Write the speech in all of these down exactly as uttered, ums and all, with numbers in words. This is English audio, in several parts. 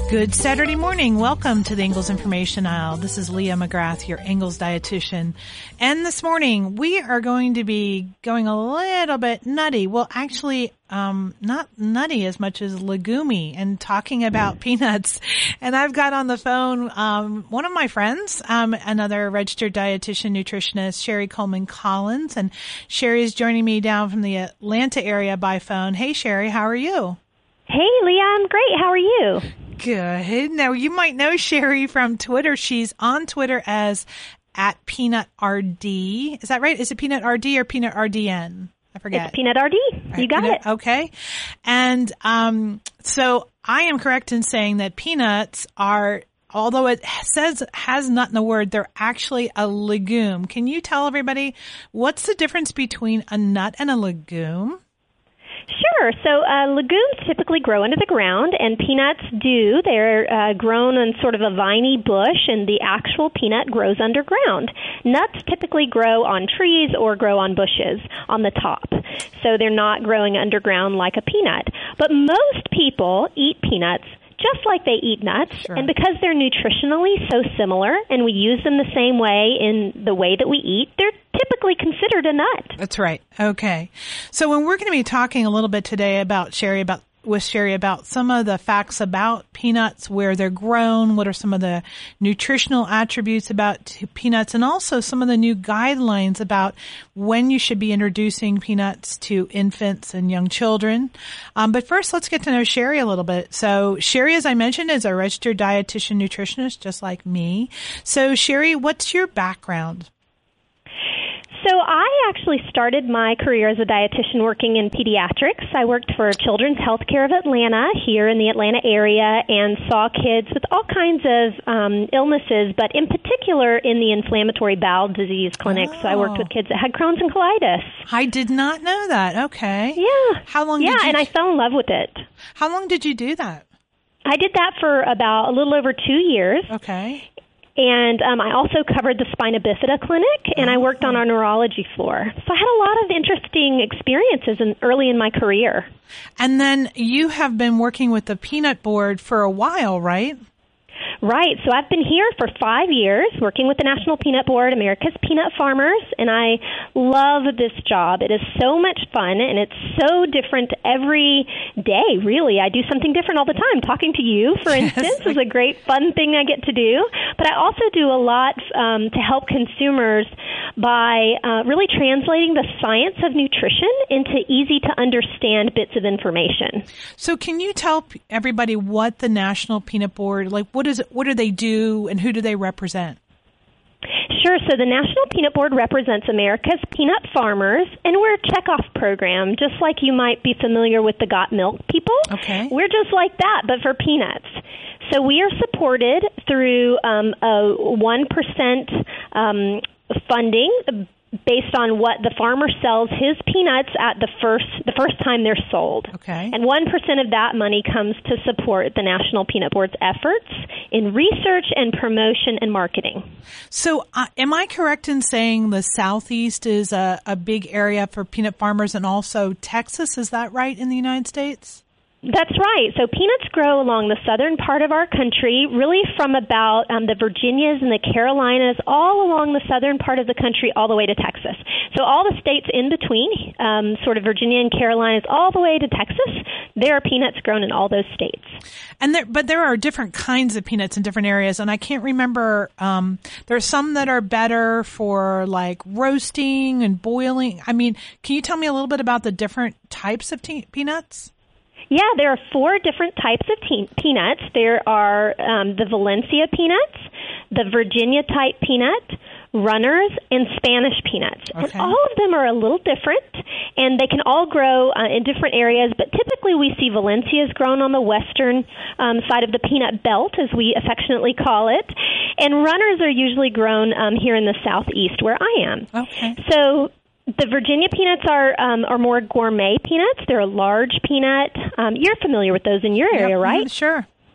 Good Saturday morning. Welcome to the Ingles Information Aisle. This is Leah McGrath, your Ingles dietitian. And this morning, we are going to be going a little bit nutty. Well, actually, um, not nutty as much as legumey and talking about peanuts. And I've got on the phone, um, one of my friends, um, another registered dietitian nutritionist, Sherry Coleman Collins. And Sherry is joining me down from the Atlanta area by phone. Hey, Sherry, how are you? Hey, Leah, I'm great. How are you? Good. Now, you might know Sherry from Twitter. She's on Twitter as at Peanut R D. Is that right? Is it Peanut R D or Peanut R D N? I forget. It's Peanut R D. Right, you got peanut, it. Okay. And um, so I am correct in saying that peanuts are, although it says has nut in the word, they're actually a legume. Can you tell everybody what's the difference between a nut and a legume? Sure. So uh, legumes typically grow under the ground, and peanuts do. They're uh, grown on sort of a viney bush, and the actual peanut grows underground. Nuts typically grow on trees or grow on bushes on the top. So they're not growing underground like a peanut. But most people eat peanuts just like they eat nuts, sure. And because they're nutritionally so similar and we use them the same way in the way that we eat, they're typically considered a nut. That's right. Okay. So when we're going to be talking a little bit today about Sherry, about with Sherry about some of the facts about peanuts, where they're grown, what are some of the nutritional attributes about peanuts, and also some of the new guidelines about when you should be introducing peanuts to infants and young children. Um, but first, let's get to know Sherry a little bit. So Sherry, as I mentioned, is a registered dietitian nutritionist, just like me. So Sherry, what's your background? So I actually started my career as a dietitian working in pediatrics. I worked for Children's Healthcare of Atlanta here in the Atlanta area and saw kids with all kinds of um, illnesses, but in particular in the inflammatory bowel disease clinic. Oh. So I worked with kids that had Crohn's and colitis. I did not know that. Okay. Yeah. How long yeah, did you... and I fell in love with it. How long did you do that? I did that for about a little over two years. Okay. And um, I also covered the Spina Bifida clinic, and I worked on our neurology floor. So I had a lot of interesting experiences in, early in my career. And then you have been working with the Peanut Board for a while, right? Right. So I've been here for five years working with the National Peanut Board, America's Peanut Farmers, and I love this job. It is so much fun, and it's so different every day, really. I do something different all the time. Talking to you, for instance, is a great, fun thing I get to do. But I also do a lot um, to help consumers by uh, really translating the science of nutrition into easy-to-understand bits of information. So can you tell everybody what the National Peanut Board, like what is it, what do they do and who do they represent? Sure. So the National Peanut Board represents America's peanut farmers, and we're a checkoff program, just like you might be familiar with the Got Milk people. Okay. We're just like that, but for peanuts. So we are supported through um, a one percent um, funding based on what the farmer sells his peanuts at the first the first time they're sold. Okay. And one percent of that money comes to support the National Peanut Board's efforts in research and promotion and marketing. So uh, am I correct in saying the Southeast is a, a big area for peanut farmers, and also Texas? Is that right, in the United States? That's right. So peanuts grow along the southern part of our country, really from about um, the Virginias and the Carolinas, all along the southern part of the country, all the way to Texas. So all the states in between, um, sort of Virginia and Carolinas, all the way to Texas, there are peanuts grown in all those states. And there, but there are different kinds of peanuts in different areas, and I can't remember. Um, there are some that are better for like roasting and boiling. I mean, can you tell me a little bit about the different types of te- peanuts? Yeah, there are four different types of te- peanuts. There are um, the Valencia peanuts, the Virginia type peanut, runners, and Spanish peanuts. Okay. And all of them are a little different, and they can all grow uh, in different areas, but typically we see Valencias grown on the western um, side of the peanut belt, as we affectionately call it, and runners are usually grown um, here in the southeast where I am. Okay. So the Virginia peanuts are um, are more gourmet peanuts. They're a large peanut. Um, you're familiar with those in your area, yep, right? Sure.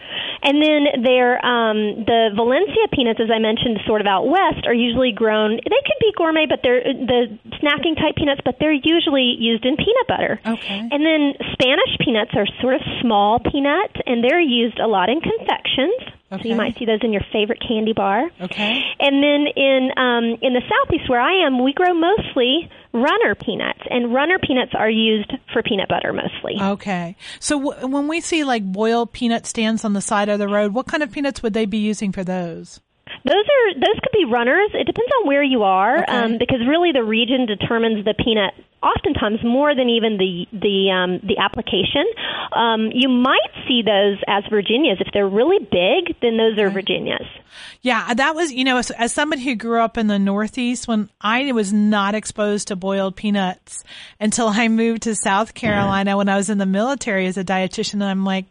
And then there, um, the Valencia peanuts, as I mentioned, sort of out west, are usually grown. They could be gourmet, but they're the snacking type peanuts, but they're usually used in peanut butter. Okay. And then Spanish peanuts are sort of small peanuts, and they're used a lot in confections. Okay. So you might see those in your favorite candy bar. Okay. And then in um, in the southeast where I am, we grow mostly runner peanuts, and runner peanuts are used for peanut butter mostly. Okay. So w- when we see like boiled peanut stands on the side of the road, what kind of peanuts would they be using for those? Those are those could be runners. It depends on where you are, Okay. um, because really the region determines the peanut. Oftentimes more than even the the um, the application. Um, you might see those as Virginias. If they're really big, then those are Okay. Virginias. Yeah, that was, you know, as, as somebody who grew up in the Northeast, when I was not exposed to boiled peanuts until I moved to South Carolina when I was in the military as a dietitian, and I'm like,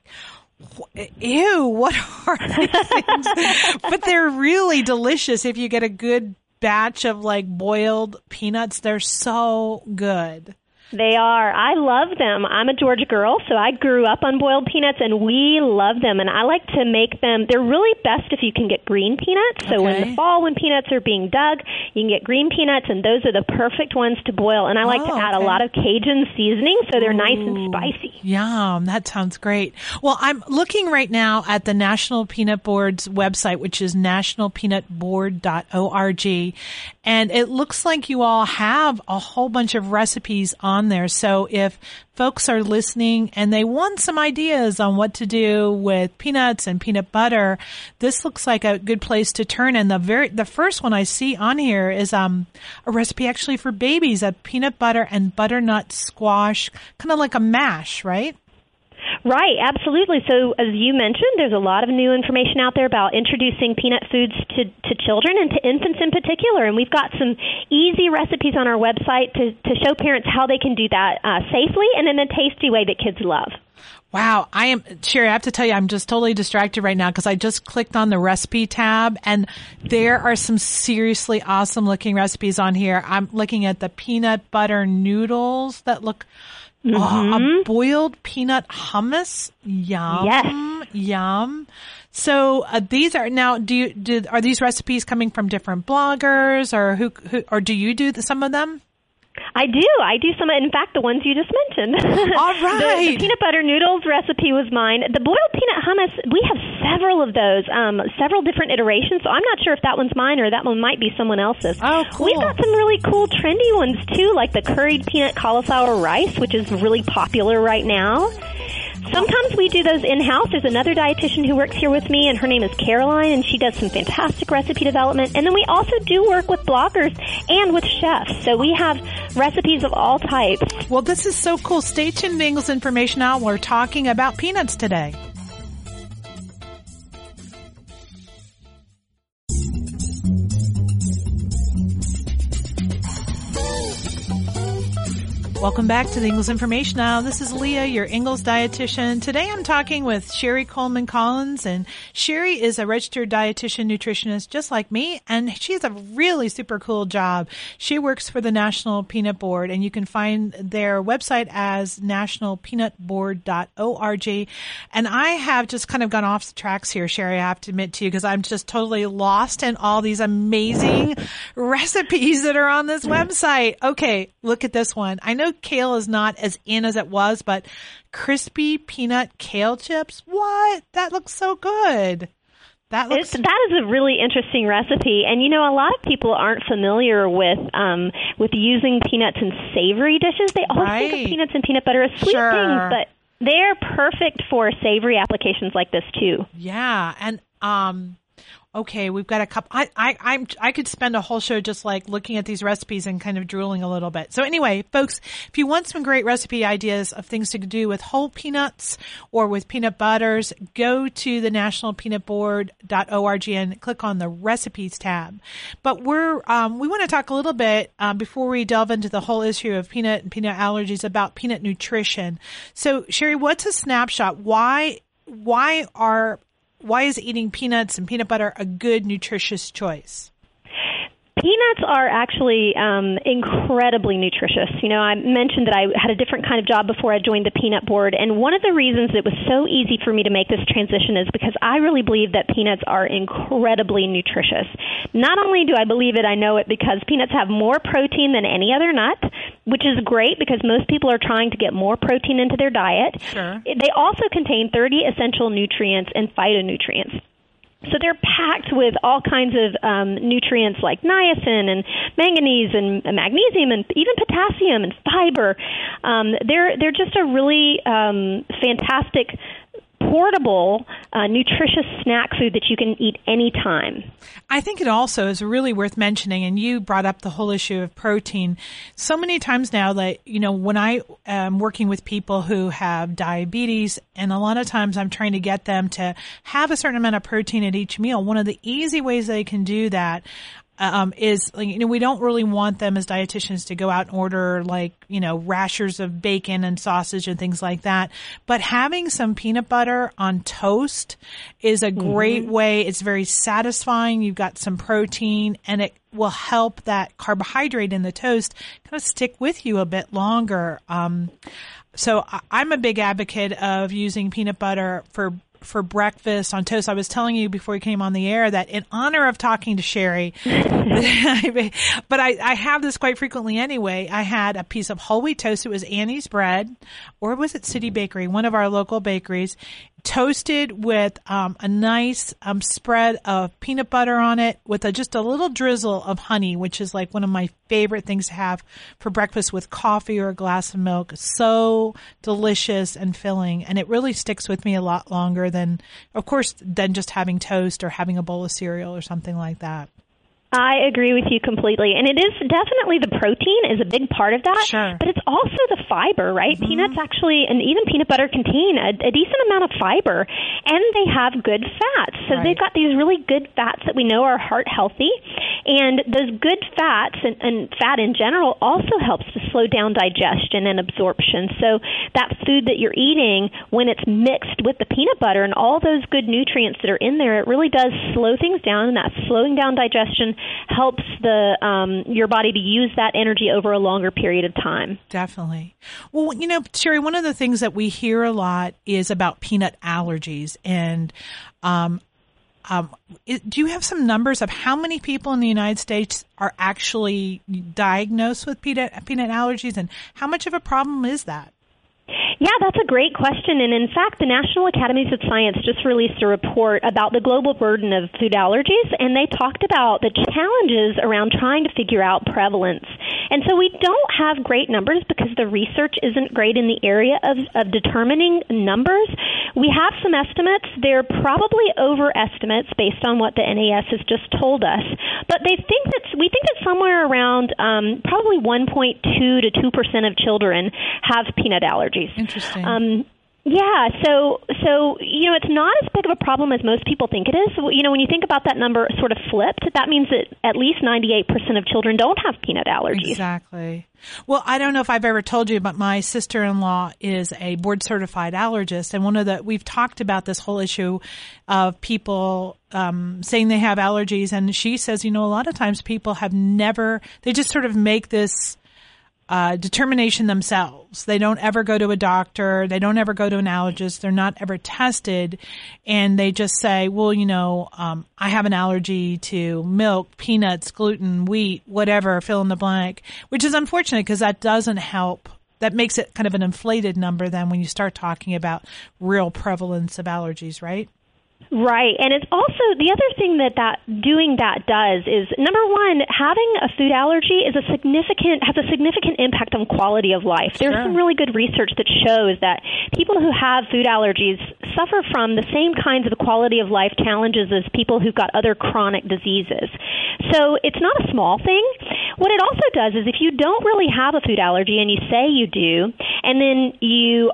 ew, what are these things? But they're really delicious if you get a good batch of like boiled peanuts. They're so good. They are. I love them. I'm a Georgia girl, so I grew up on boiled peanuts, and we love them. And I like to make them. They're really best if you can get green peanuts. So Okay. in the fall, when peanuts are being dug, you can get green peanuts, and those are the perfect ones to boil. And I like Oh, to add okay. a lot of Cajun seasoning, so they're nice and Ooh, spicy. Yum. That sounds great. Well, I'm looking right now at the National Peanut Board's website, which is national peanut board dot org. And it looks like you all have a whole bunch of recipes on there. So if folks are listening and they want some ideas on what to do with peanuts and peanut butter, this looks like a good place to turn. And the very, the first one I see on here is, um, a recipe actually for babies, a peanut butter and butternut squash, kind of like a mash, right? Right, absolutely. So as you mentioned, there's a lot of new information out there about introducing peanut foods to, to children and to infants in particular. And we've got some easy recipes on our website to, to show parents how they can do that uh, safely and in a tasty way that kids love. Wow. I am, Sherry, I have to tell you, I'm just totally distracted right now because I just clicked on the recipe tab and there are some seriously awesome looking recipes on here. I'm looking at the peanut butter noodles that look Mm-hmm. Oh, a boiled peanut hummus. Yum. Yes. Yum. So uh, these are now, do you, do, are these recipes coming from different bloggers or who, who or do you do the, some of them? I do. I do some. In fact, the ones you just mentioned. All right. the, the peanut butter noodles recipe was mine. The boiled peanut hummus, we have several of those, um, several different iterations. So I'm not sure if that one's mine or that one might be someone else's. Oh, cool. We've got some really cool, trendy ones too, like the curried peanut cauliflower rice, which is really popular right now. Sometimes we do those in-house. There's another dietitian who works here with me, and her name is Caroline, and she does some fantastic recipe development. And then we also do work with bloggers and with chefs. So we have recipes of all types. Well, this is so cool. Stay tuned to Ingles Information Hour. We're talking about peanuts today. Welcome back to the Ingles Information Hour. This is Leah, your Ingles dietitian. Today I'm talking with Sherry Coleman Collins, and Sherry is a registered dietitian nutritionist just like me, and she has a really super cool job. She works for the National Peanut Board, and you can find their website as national peanut board dot org. And I have just kind of gone off the tracks here, Sherry, I have to admit to you, because I'm just totally lost in all these amazing recipes that are on this website. Okay, look at this one. I know kale is not as in as it was, but crispy peanut kale chips. What? That looks so good. That looks. It's, that is a really interesting recipe, and you know, a lot of people aren't familiar with um, with using peanuts in savory dishes. They always Right. think of peanuts and peanut butter as sweet Sure. things, but they're perfect for savory applications like this too. Yeah, and um. Okay, we've got a couple. I, I, I'm, I could spend a whole show just like looking at these recipes and kind of drooling a little bit. So anyway, folks, if you want some great recipe ideas of things to do with whole peanuts or with peanut butters, go to the national peanut board dot org and click on the recipes tab. But we're, um, we want to talk a little bit, um, before we delve into the whole issue of peanut and peanut allergies about peanut nutrition. So Sherry, what's a snapshot? Why, why are Why is eating peanuts and peanut butter a good nutritious choice? Peanuts are actually um, incredibly nutritious. You know, I mentioned that I had a different kind of job before I joined the Peanut Board, and one of the reasons it was so easy for me to make this transition is because I really believe that peanuts are incredibly nutritious. Not only do I believe it, I know it because peanuts have more protein than any other nut, which is great because most people are trying to get more protein into their diet. Sure. They also contain thirty essential nutrients and phytonutrients. So they're packed with all kinds of um, nutrients like niacin and manganese and magnesium and even potassium and fiber. Um, they're they're just a really um, fantastic, portable, uh, nutritious snack food that you can eat anytime. I think it also is really worth mentioning, and you brought up the whole issue of protein. So many times now that, you know, when I am working with people who have diabetes, and a lot of times I'm trying to get them to have a certain amount of protein at each meal, one of the easy ways they can do that Um, is, you know, we don't really want them as dietitians to go out and order like, you know, rashers of bacon and sausage and things like that. But having some peanut butter on toast is a great mm-hmm. way. It's very satisfying. You've got some protein, and it will help that carbohydrate in the toast kind of stick with you a bit longer. Um, so I'm a big advocate of using peanut butter for for breakfast on toast. I was telling you before we came on the air that in honor of talking to Sherry, but I, I have this quite frequently anyway. I had a piece of whole wheat toast. It was Annie's Bread, or was it City Bakery, one of our local bakeries, toasted with um, a nice um, spread of peanut butter on it with a, just a little drizzle of honey, which is like one of my favorite things to have for breakfast with coffee or a glass of milk. So delicious and filling, and it really sticks with me a lot longer than, of course, than just having toast or having a bowl of cereal or something like that. I agree with you completely. And it is definitely the protein is a big part of that. Sure. But it's also the fiber, right? Mm-hmm. Peanuts actually, and even peanut butter contain a, a decent amount of fiber. And they have good fats. So right. they've got these really good fats that we know are heart healthy. And those good fats and, and fat in general also helps to slow down digestion and absorption. So that food that you're eating, when it's mixed with the peanut butter and all those good nutrients that are in there, it really does slow things down. And that slowing down digestion helps the um, your body to use that energy over a longer period of time. Definitely. Well, you know, Sherry, one of the things that we hear a lot is about peanut allergies. And um, um, it, do you have some numbers of how many people in the United States are actually diagnosed with peanut, peanut allergies, and how much of a problem is that? Yeah, that's a great question. And in fact, the National Academies of Science just released a report about the global burden of food allergies, and they talked about the challenges around trying to figure out prevalence. And so we don't have great numbers because the research isn't great in the area of, of determining numbers. We have some estimates. They're probably overestimates based on what the N A S has just told us. But they think that we think that somewhere around um, probably one point two to two percent of children have peanut allergies. Interesting. Um, yeah, so, so, you know, it's not as big of a problem as most people think it is. You know, when you think about that number sort of flipped, that means that at least ninety-eight percent of children don't have peanut allergies. Exactly. Well, I don't know if I've ever told you, but my sister-in-law is a board-certified allergist, and one of the, we've talked about this whole issue of people um, saying they have allergies, and she says, you know, a lot of times people have never, they just sort of make this Uh, determination themselves. They don't ever go to a doctor. They don't ever go to an allergist. They're not ever tested. And they just say, well, you know, um, I have an allergy to milk, peanuts, gluten, wheat, whatever, fill in the blank, which is unfortunate because that doesn't help. That makes it kind of an inflated number then when you start talking about real prevalence of allergies, right? Right. And it's also the other thing that, that doing that does is, number one, having a food allergy is a significant has a significant impact on quality of life. There's Sure. some really good research that shows that people who have food allergies suffer from the same kinds of quality of life challenges as people who've got other chronic diseases. So it's not a small thing. What it also does is if you don't really have a food allergy and you say you do, and then you are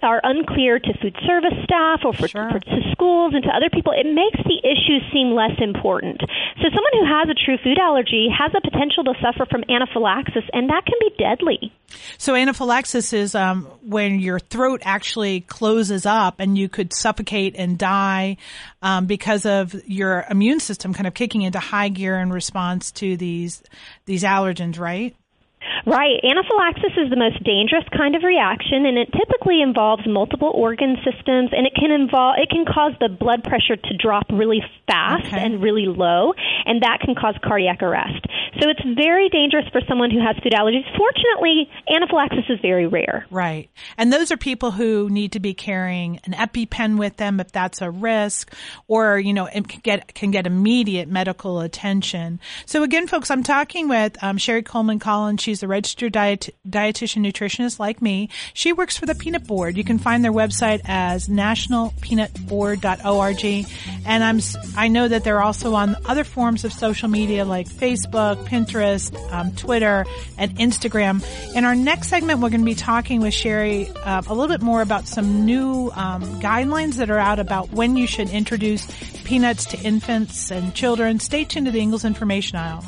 are unclear to food service staff or for, Sure. for to schools and to other people, it makes the issue seem less important. So someone who has a true food allergy has a potential to suffer from anaphylaxis, and that can be deadly. So anaphylaxis is um, when your throat actually closes up and you could suffocate and die um, because of your immune system kind of kicking into high gear in response to these these allergens, right? Right. Anaphylaxis is the most dangerous kind of reaction, and it typically involves multiple organ systems, and it can involve it can cause the blood pressure to drop really fast Okay. and really low, and that can cause cardiac arrest. So it's very dangerous for someone who has food allergies. Fortunately, anaphylaxis is very rare. Right. And those are people who need to be carrying an EpiPen with them if that's a risk, or, you know, it can get, can get immediate medical attention. So again, folks, I'm talking with um, Sherry Coleman Collins. She's a registered diet, dietitian nutritionist like me. She works for the Peanut Board. You can find their website as national peanut board dot org. And I'm, s- I know that they're also on other forms of social media like Facebook, Pinterest, um, Twitter, and Instagram. In our next segment, we're going to be talking with Sherry uh, a little bit more about some new um, guidelines that are out about when you should introduce peanuts to infants and children. Stay tuned to the Ingalls Information Aisle.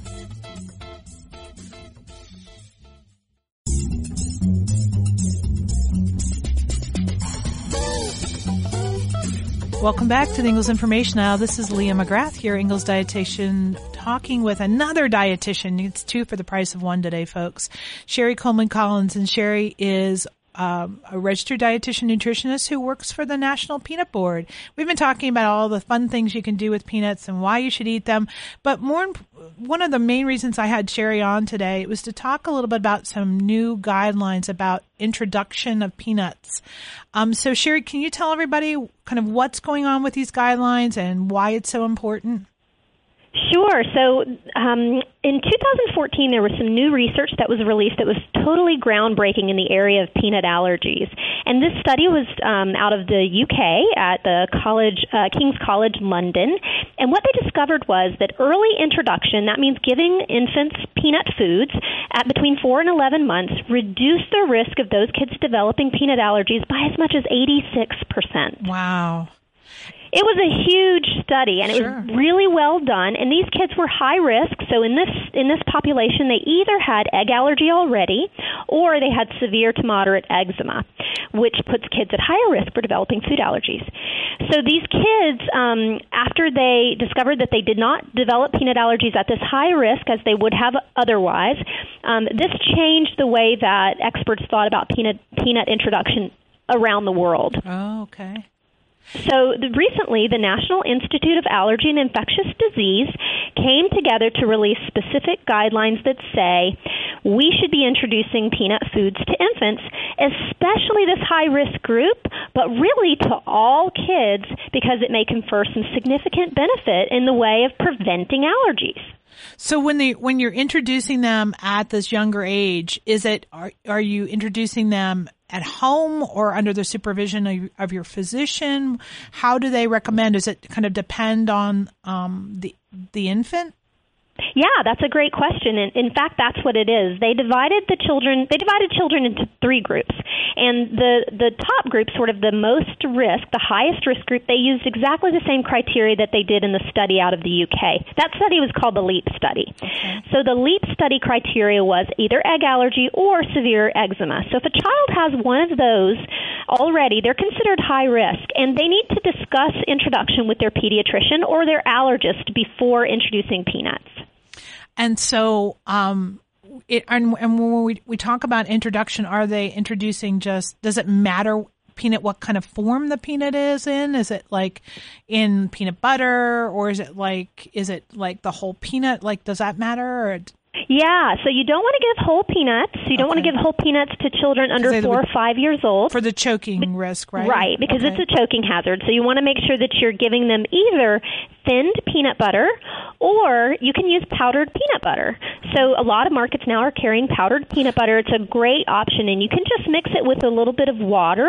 Welcome back to the Ingalls Information Aisle. This is Leah McGrath here, Ingalls Dietitian, talking with another dietitian. It's two for the price of one today, folks. Sherry Coleman Collins, and Sherry is um, a registered dietitian nutritionist who works for the National Peanut Board. We've been talking about all the fun things you can do with peanuts and why you should eat them. But more, one of the main reasons I had Sherry on today was to talk a little bit about some new guidelines about introduction of peanuts. Um, so Sherry, can you tell everybody kind of what's going on with these guidelines and why it's so important? Sure. So um, in two thousand fourteen, there was some new research that was released that was totally groundbreaking in the area of peanut allergies. And this study was um, out of the U K at the college, uh, King's College London. And what they discovered was that early introduction, that means giving infants peanut foods at between four and eleven months, reduced the risk of those kids developing peanut allergies by as much as eighty-six percent. Wow. It was a huge study, and it Sure. was really well done. And these kids were high risk. So in this in this population, they either had egg allergy already, or they had severe to moderate eczema, which puts kids at higher risk for developing food allergies. So these kids, um, after they discovered that they did not develop peanut allergies at this high risk as they would have otherwise, um, this changed the way that experts thought about peanut peanut introduction around the world. Oh, okay. So the, recently, the National Institute of Allergy and Infectious Disease came together to release specific guidelines that say we should be introducing peanut foods to infants, especially this high-risk group, but really to all kids because it may confer some significant benefit in the way of preventing allergies. So when they when you're introducing them at this younger age, is it are are you introducing them at home or under the supervision of, of your physician? How do they recommend? Does it kind of depend on um, the the infant? Yeah, that's a great question. And in fact, that's what it is. They divided the children, they divided children into three groups. And the, the top group, sort of the most risk, the highest risk group, they used exactly the same criteria that they did in the study out of the U K. That study was called the LEAP study. Okay. So the LEAP study criteria was either egg allergy or severe eczema. So if a child has one of those already, they're considered high risk. And they need to discuss introduction with their pediatrician or their allergist before introducing peanuts. And so, um, it, and, and when we, we talk about introduction, are they introducing just, does it matter peanut, what kind of form the peanut is in? Is it like in peanut butter, or is it like, is it like the whole peanut? Like, does that matter? Or Yeah, so you don't want to give whole peanuts. You don't okay. want to give whole peanuts to children under four or five years old. For the choking Be- risk, right? Right, because okay. it's a choking hazard. So you want to make sure that you're giving them either thinned peanut butter or you can use powdered peanut butter. So a lot of markets now are carrying powdered peanut butter. It's a great option, and you can just mix it with a little bit of water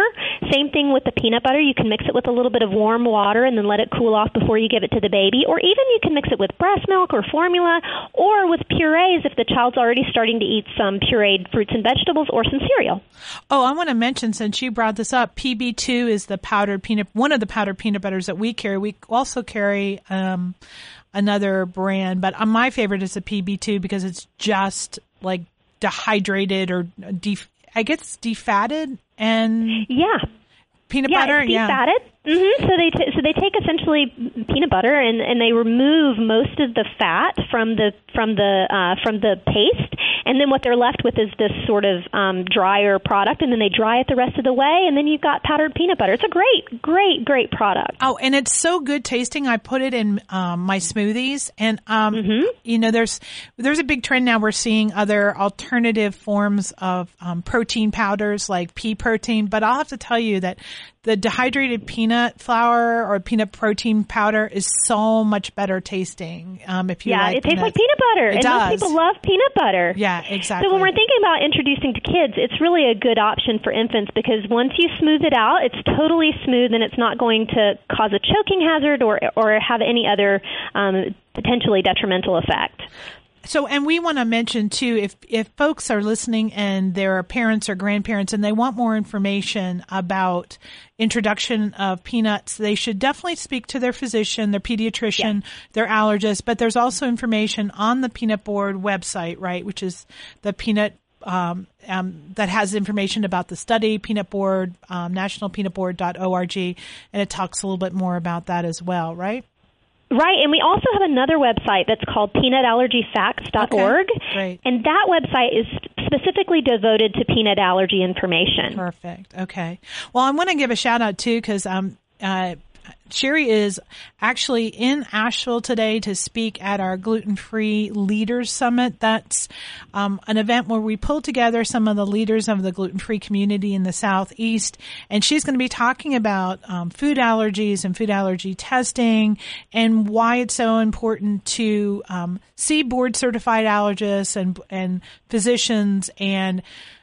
Same thing with the peanut butter. You can mix it with a little bit of warm water and then let it cool off before you give it to the baby. Or even you can mix it with breast milk or formula or with purees if the child's already starting to eat some pureed fruits and vegetables or some cereal. Oh, I want to mention, since you brought this up, P B two is the powdered peanut, one of the powdered peanut butters that we carry. We also carry um, another brand, but my favorite is the P B two because it's just like dehydrated or def- I guess defatted and yeah, peanut yeah, butter. It's yeah, defatted. Mm-hmm. So they t- so they take essentially peanut butter and, and they remove most of the fat from the from the uh, from the paste, and then what they're left with is this sort of um, drier product, and then they dry it the rest of the way, and then you've got powdered peanut butter. It's a great, great, great product. Oh, and it's so good tasting. I put it in um, my smoothies, and um, mm-hmm. you know, there's there's a big trend now. We're seeing other alternative forms of um, protein powders like pea protein, but I'll have to tell you that the dehydrated peanut flour or peanut protein powder is so much better tasting. Um, if you yeah, like it tastes peanuts. like peanut butter, it and does. most people love peanut butter. Yeah, exactly. So when we're thinking about introducing to kids, it's really a good option for infants because once you smooth it out, it's totally smooth and it's not going to cause a choking hazard or or have any other um, potentially detrimental effect. So, and we want to mention too, if, if folks are listening and there are parents or grandparents and they want more information about introduction of peanuts, they should definitely speak to their physician, their pediatrician, yeah. their allergist. But there's also information on the Peanut Board website, right, which is the peanut Um, um, that has information about the study, Peanut Board, um, national peanut board dot org, and it talks a little bit more about that as well, right? Right, and we also have another website that's called peanut allergy facts dot org, okay, and that website is specifically devoted to peanut allergy information. Perfect. Okay. Well, I want to give a shout out too because um, uh, Sherry is actually in Asheville today to speak at our Gluten-Free Leaders Summit. That's um, an event where we pull together some of the leaders of the gluten-free community in the Southeast, and she's going to be talking about um, food allergies and food allergy testing and why it's so important to um, see board-certified allergists and and physicians. And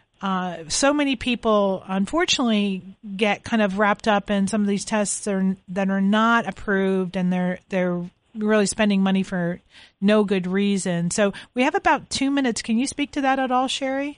Uh, so many people, unfortunately, get kind of wrapped up in some of these tests that are, that are not approved, and they're they're really spending money for no good reason. So we have about two minutes. Can you speak to that at all, Sherry?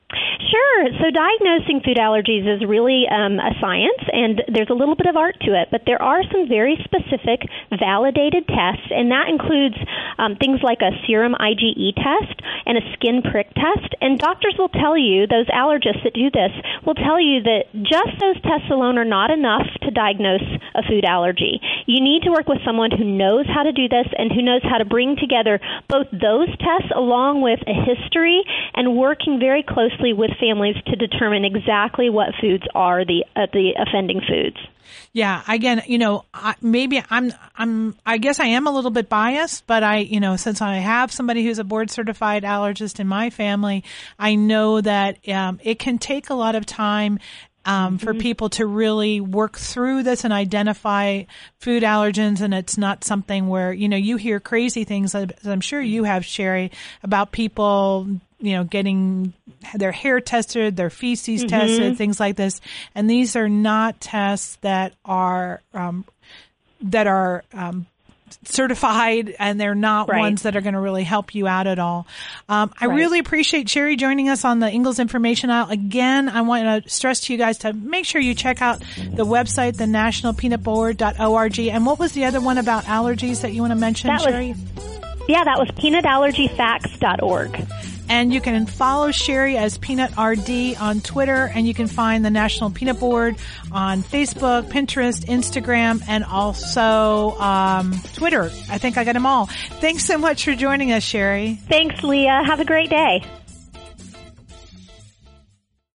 Sure. So diagnosing food allergies is really um, a science, and there's a little bit of art to it, but there are some very specific validated tests, and that includes um, things like a serum IgE test and a skin prick test. And doctors will tell you, those allergists that do this, will tell you that just those tests alone are not enough to diagnose a food allergy. You need to work with someone who knows how to do this and who knows how to bring together both those tests along with a history and working very closely with families to determine exactly what foods are the uh, the offending foods. Yeah, again, you know, I, maybe I'm I'm I guess I am a little bit biased, but I, you know, since I have somebody who's a board certified allergist in my family, I know that um, it can take a lot of time Um, for mm-hmm. people to really work through this and identify food allergens. And it's not something where, you know, you hear crazy things, as I'm sure you have, Sherry, about people, you know, getting their hair tested, their feces mm-hmm. tested, things like this. And these are not tests that are, um, that are, um, certified, and they're not right. ones that are going to really help you out at all. Um, I right. really appreciate Sherry joining us on the Ingalls Information Aisle. Again, I want to stress to you guys to make sure you check out the website, the national peanut board dot org. And what was the other one about allergies that you want to mention, that Sherry? Was, yeah, that was peanut allergy facts dot org. And you can follow Sherry as Peanut R D on Twitter, and you can find the National Peanut Board on Facebook, Pinterest, Instagram, and also um, Twitter. I think I got them all. Thanks so much for joining us, Sherry. Thanks, Leah. Have a great day.